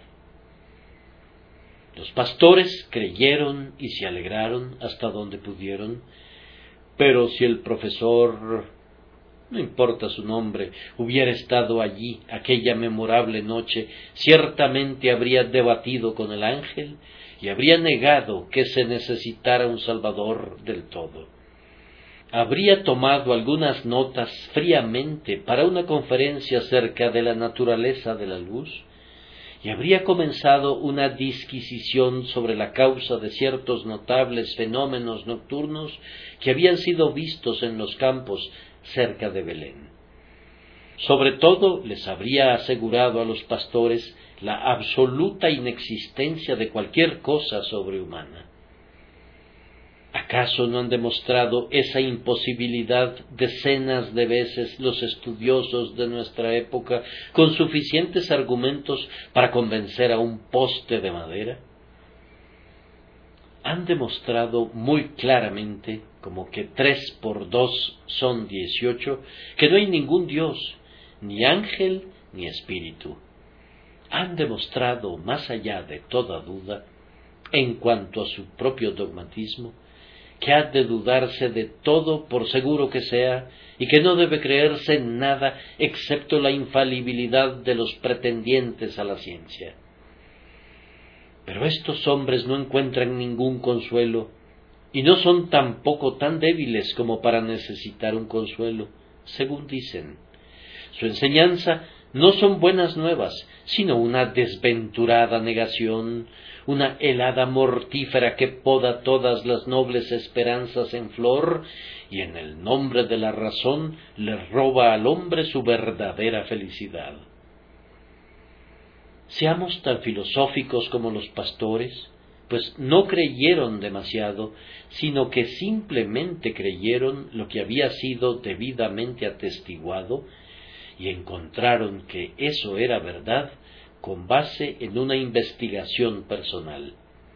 Los pastores creyeron y se alegraron hasta donde pudieron, pero si el profesor, no importa su nombre, hubiera estado allí aquella memorable noche, ciertamente habría debatido con el ángel y habría negado que se necesitara un Salvador del todo. Habría tomado algunas notas fríamente para una conferencia acerca de la naturaleza de la luz, y habría comenzado una disquisición sobre la causa de ciertos notables fenómenos nocturnos que habían sido vistos en los campos cerca de Belén. Sobre todo les habría asegurado a los pastores la absoluta inexistencia de cualquier cosa sobrehumana. ¿Acaso no han demostrado esa imposibilidad decenas de veces los estudiosos de nuestra época con suficientes argumentos para convencer a un poste de madera? Han demostrado muy claramente, como que 3 por 2 son 18, que no hay ningún Dios, ni ángel ni espíritu. Han demostrado, más allá de toda duda, en cuanto a su propio dogmatismo, que ha de dudarse de todo por seguro que sea, y que no debe creerse en nada excepto la infalibilidad de los pretendientes a la ciencia. Pero estos hombres no encuentran ningún consuelo, y no son tampoco tan débiles como para necesitar un consuelo, según dicen. Su enseñanza no son buenas nuevas, sino una desventurada negación, una helada mortífera que poda todas las nobles esperanzas en flor, y en el nombre de la razón le roba al hombre su verdadera felicidad. Seamos tan filosóficos como los pastores, pues no creyeron demasiado, sino que simplemente creyeron lo que había sido debidamente atestiguado, y encontraron que eso era verdad con base en una investigación personal.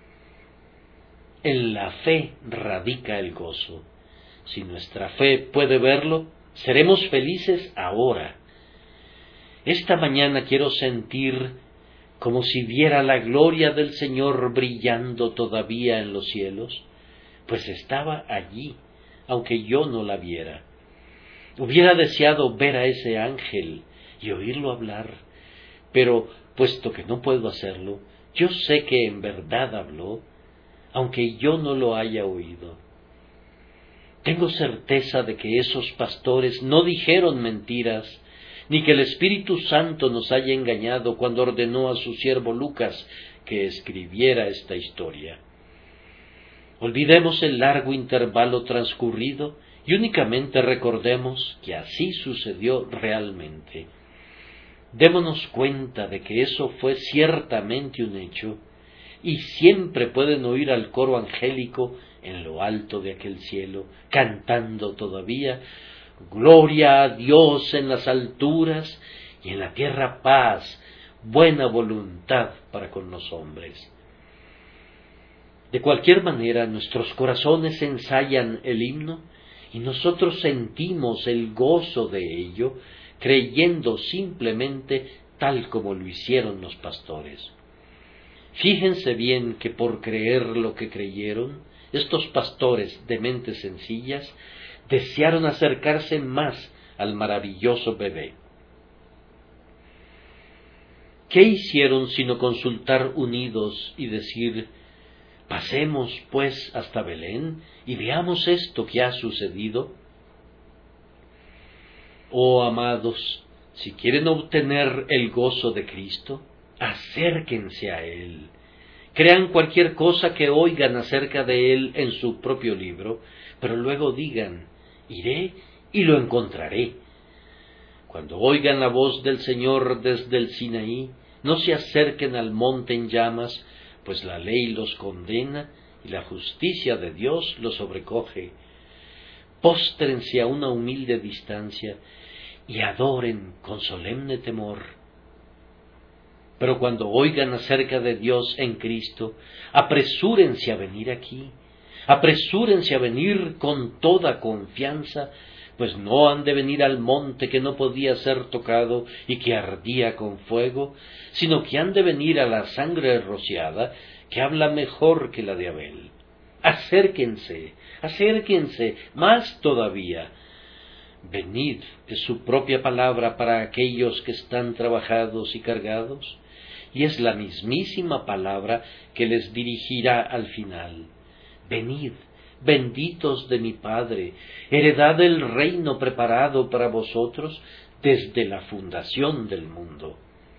En la fe radica el gozo. Si nuestra fe puede verlo, seremos felices ahora. Esta mañana quiero sentir como si viera la gloria del Señor brillando todavía en los cielos, pues estaba allí, aunque yo no la viera. Hubiera deseado ver a ese ángel y oírlo hablar, pero puesto que no puedo hacerlo, yo sé que en verdad habló, aunque yo no lo haya oído. Tengo certeza de que esos pastores no dijeron mentiras, ni que el Espíritu Santo nos haya engañado cuando ordenó a su siervo Lucas que escribiera esta historia. Olvidemos el largo intervalo transcurrido y únicamente recordemos que así sucedió realmente. Démonos cuenta de que eso fue ciertamente un hecho, y siempre pueden oír al coro angélico en lo alto de aquel cielo, cantando todavía: gloria a Dios en las alturas, y en la tierra paz, buena voluntad para con los hombres. De cualquier manera, nuestros corazones ensayan el himno, y nosotros sentimos el gozo de ello, creyendo simplemente tal como lo hicieron los pastores. Fíjense bien que por creer lo que creyeron, estos pastores de mentes sencillas desearon acercarse más al maravilloso bebé. ¿Qué hicieron sino consultar unidos y decir: pasemos pues hasta Belén y veamos esto que ha sucedido? Oh amados, si quieren obtener el gozo de Cristo, acérquense a Él. Crean cualquier cosa que oigan acerca de Él en su propio libro, pero luego digan: iré y lo encontraré. Cuando oigan la voz del Señor desde el Sinaí, no se acerquen al monte en llamas, pues la ley los condena y la justicia de Dios los sobrecoge. Póstrense a una humilde distancia y adoren con solemne temor. Pero cuando oigan acerca de Dios en Cristo, apresúrense a venir aquí, apresúrense a venir con toda confianza, pues no han de venir al monte que no podía ser tocado y que ardía con fuego, sino que han de venir a la sangre rociada, que habla mejor que la de Abel. Acérquense, acérquense, más todavía. Venid es su propia palabra para aquellos que están trabajados y cargados, y es la mismísima palabra que les dirigirá al final. Venid, benditos de mi Padre, heredad del reino preparado para vosotros desde la fundación del mundo.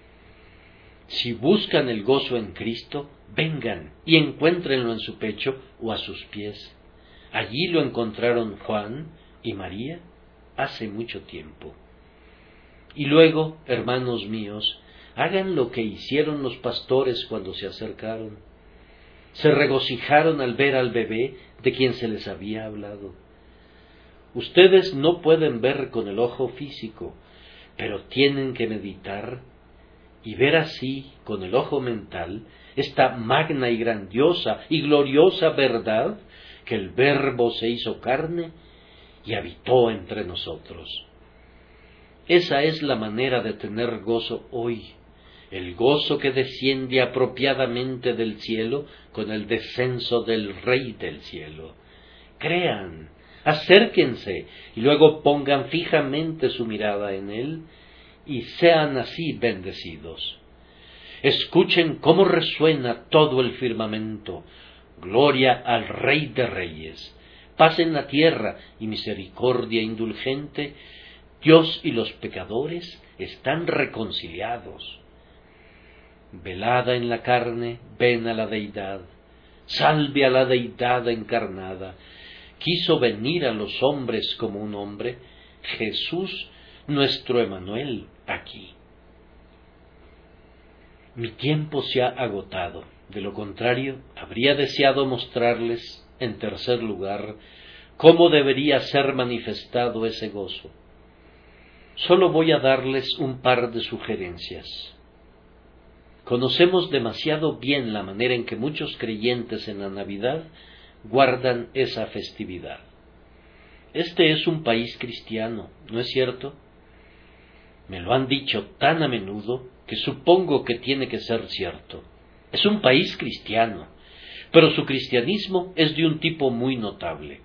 Si buscan el gozo en Cristo, vengan y encuéntrenlo en su pecho o a sus pies. Allí lo encontraron Juan y María hace mucho tiempo. Y luego, hermanos míos, hagan lo que hicieron los pastores cuando se acercaron. Se regocijaron al ver al bebé de quien se les había hablado. Ustedes no pueden ver con el ojo físico, pero tienen que meditar y ver así, con el ojo mental, esta magna y grandiosa y gloriosa verdad, que el Verbo se hizo carne y habitó entre nosotros. Esa es la manera de tener gozo hoy, el gozo que desciende apropiadamente del cielo con el descenso del Rey del cielo. Crean, acérquense y luego pongan fijamente su mirada en Él y sean así bendecidos. Escuchen cómo resuena todo el firmamento: gloria al Rey de Reyes. Paz en la tierra y misericordia indulgente. Dios y los pecadores están reconciliados. Velada en la carne, ven a la deidad. Salve a la deidad encarnada. Quiso venir a los hombres como un hombre. Jesús, nuestro Emanuel, aquí. Mi tiempo se ha agotado. De lo contrario, habría deseado mostrarles, en tercer lugar, cómo debería ser manifestado ese gozo. Solo voy a darles un par de sugerencias. Conocemos demasiado bien la manera en que muchos creyentes en la Navidad guardan esa festividad. Este es un país cristiano, ¿no es cierto? Me lo han dicho tan a menudo que supongo que tiene que ser cierto. Es un país cristiano, pero su cristianismo es de un tipo muy notable.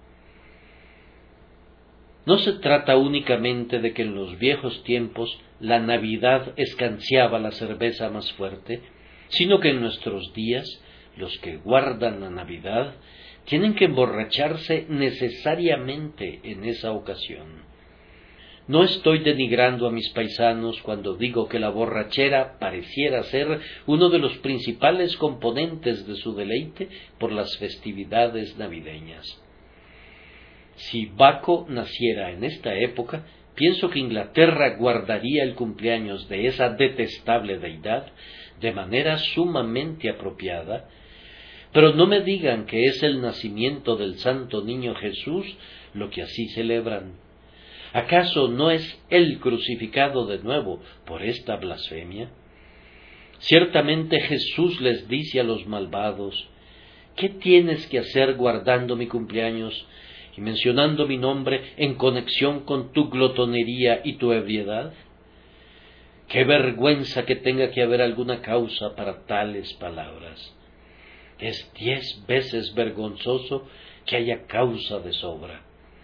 No se trata únicamente de que en los viejos tiempos la Navidad escanciaba la cerveza más fuerte, sino que en nuestros días los que guardan la Navidad tienen que emborracharse necesariamente en esa ocasión. No estoy denigrando a mis paisanos cuando digo que la borrachera pareciera ser uno de los principales componentes de su deleite por las festividades navideñas. Si Baco naciera en esta época, pienso que Inglaterra guardaría el cumpleaños de esa detestable deidad de manera sumamente apropiada, pero no me digan que es el nacimiento del Santo Niño Jesús lo que así celebran. ¿Acaso no es Él crucificado de nuevo por esta blasfemia? Ciertamente Jesús les dice a los malvados: ¿qué tienes que hacer guardando mi cumpleaños y mencionando mi nombre en conexión con tu glotonería y tu ebriedad? ¡Qué vergüenza que tenga que haber alguna causa para tales palabras! Es 10 veces vergonzoso que haya causa de sobra.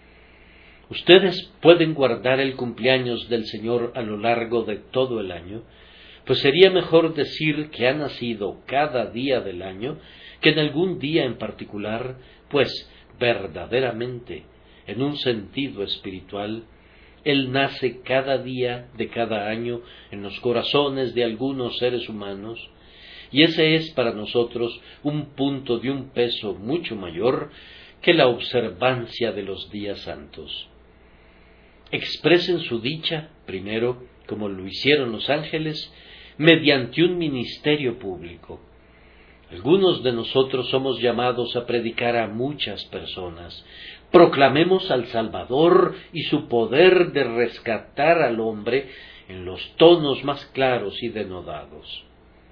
Ustedes pueden guardar el cumpleaños del Señor a lo largo de todo el año, pues sería mejor decir que ha nacido cada día del año que en algún día en particular, pues verdaderamente, en un sentido espiritual, Él nace cada día de cada año en los corazones de algunos seres humanos, y ese es para nosotros un punto de un peso mucho mayor que la observancia de los días santos. Expresen su dicha, primero, como lo hicieron los ángeles, mediante un ministerio público. Algunos de nosotros somos llamados a predicar a muchas personas. Proclamemos al Salvador y su poder de rescatar al hombre en los tonos más claros y denodados.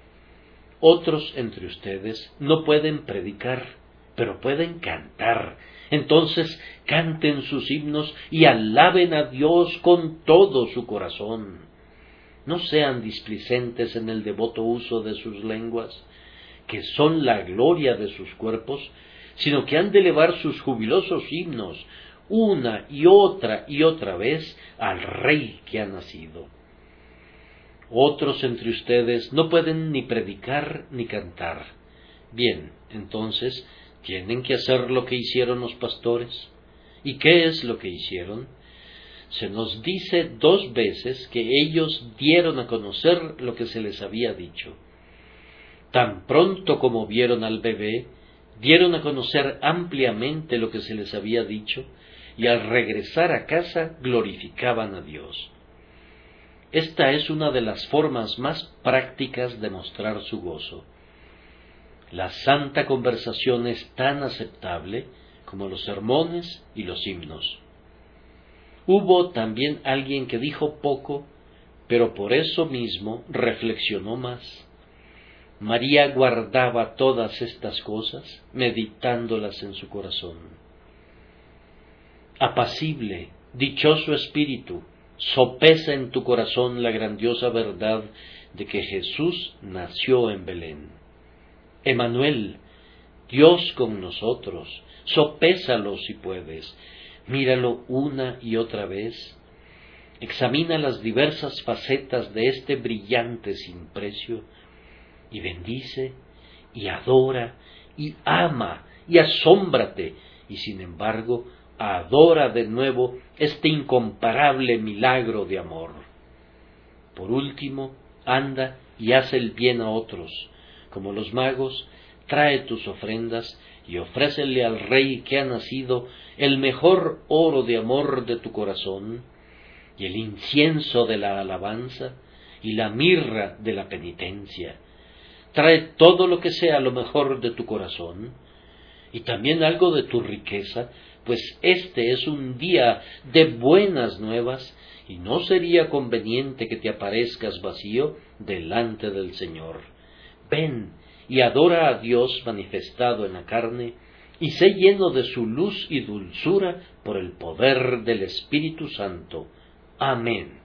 Otros entre ustedes no pueden predicar, pero pueden cantar. Entonces canten sus himnos y alaben a Dios con todo su corazón. No sean displicentes en el devoto uso de sus lenguas, que son la gloria de sus cuerpos, sino que han de elevar sus jubilosos himnos una y otra vez al Rey que ha nacido. Otros entre ustedes no pueden ni predicar ni cantar. Bien, entonces tienen que hacer lo que hicieron los pastores. ¿Y qué es lo que hicieron? Se nos dice 2 veces que ellos dieron a conocer lo que se les había dicho. Tan pronto como vieron al bebé, dieron a conocer ampliamente lo que se les había dicho, y al regresar a casa glorificaban a Dios. Esta es una de las formas más prácticas de mostrar su gozo. La santa conversación es tan aceptable como los sermones y los himnos. Hubo también alguien que dijo poco, pero por eso mismo reflexionó más. María guardaba todas estas cosas, meditándolas en su corazón. Apacible, dichoso espíritu, sopesa en tu corazón la grandiosa verdad de que Jesús nació en Belén. Emmanuel, Dios con nosotros, sopésalo si puedes, míralo una y otra vez, examina las diversas facetas de este brillante sin precio, y bendice, y adora, y ama, y asómbrate, y sin embargo, adora de nuevo este incomparable milagro de amor. Por último, anda y haz el bien a otros. Como los magos, trae tus ofrendas y ofrécele al Rey que ha nacido el mejor oro de amor de tu corazón, y el incienso de la alabanza, y la mirra de la penitencia. Trae todo lo que sea lo mejor de tu corazón, y también algo de tu riqueza, pues este es un día de buenas nuevas, y no sería conveniente que te aparezcas vacío delante del Señor. Ven y adora a Dios manifestado en la carne, y sé lleno de su luz y dulzura por el poder del Espíritu Santo. Amén.